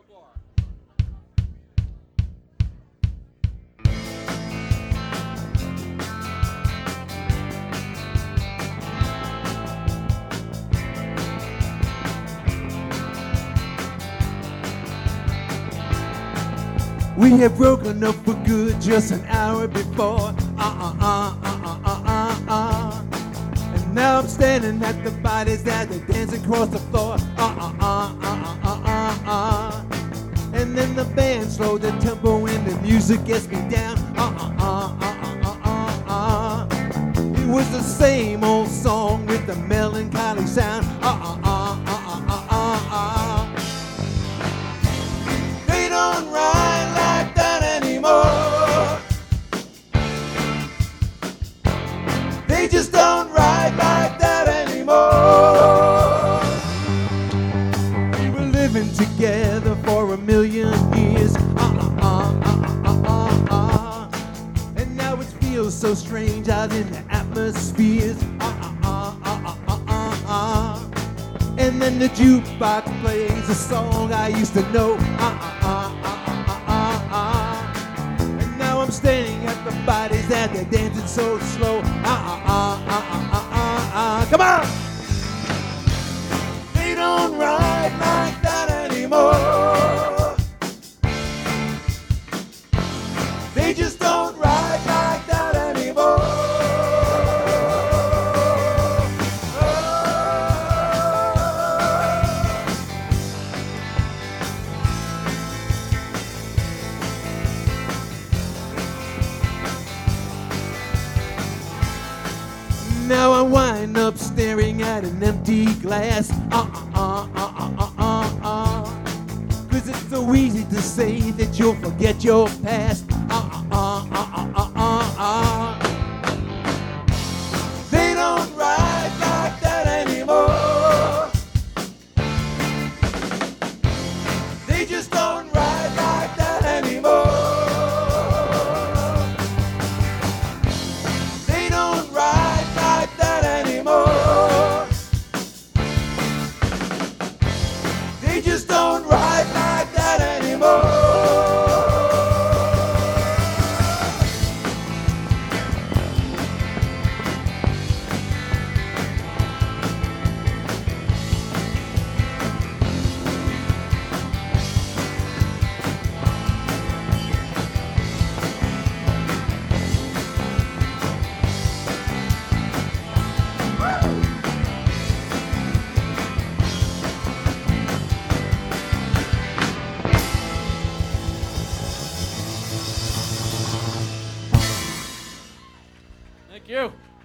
We had broken up for good just an hour before. And now I'm standing at the bodies as they dance across the floor. And then the band slowed the tempo and the music gets me down. It was the same old song with the melancholy sound. They don't ride like that anymore. They just don't ride like that anymore. We were living together for a million years. And now it feels so strange out in the atmospheres. And then the jukebox plays a song I used to know. And now I'm standing at the bodies that they're dancing so slow. Come on! They don't ride like that anymore. They just don't ride like that anymore. Now I wind up staring at an empty glass. Cause it's so easy to say that you'll forget your past. They don't ride like that anymore. They just don't ride like that anymore. They don't ride like that anymore. They just don't ride like that anymore. Thank you.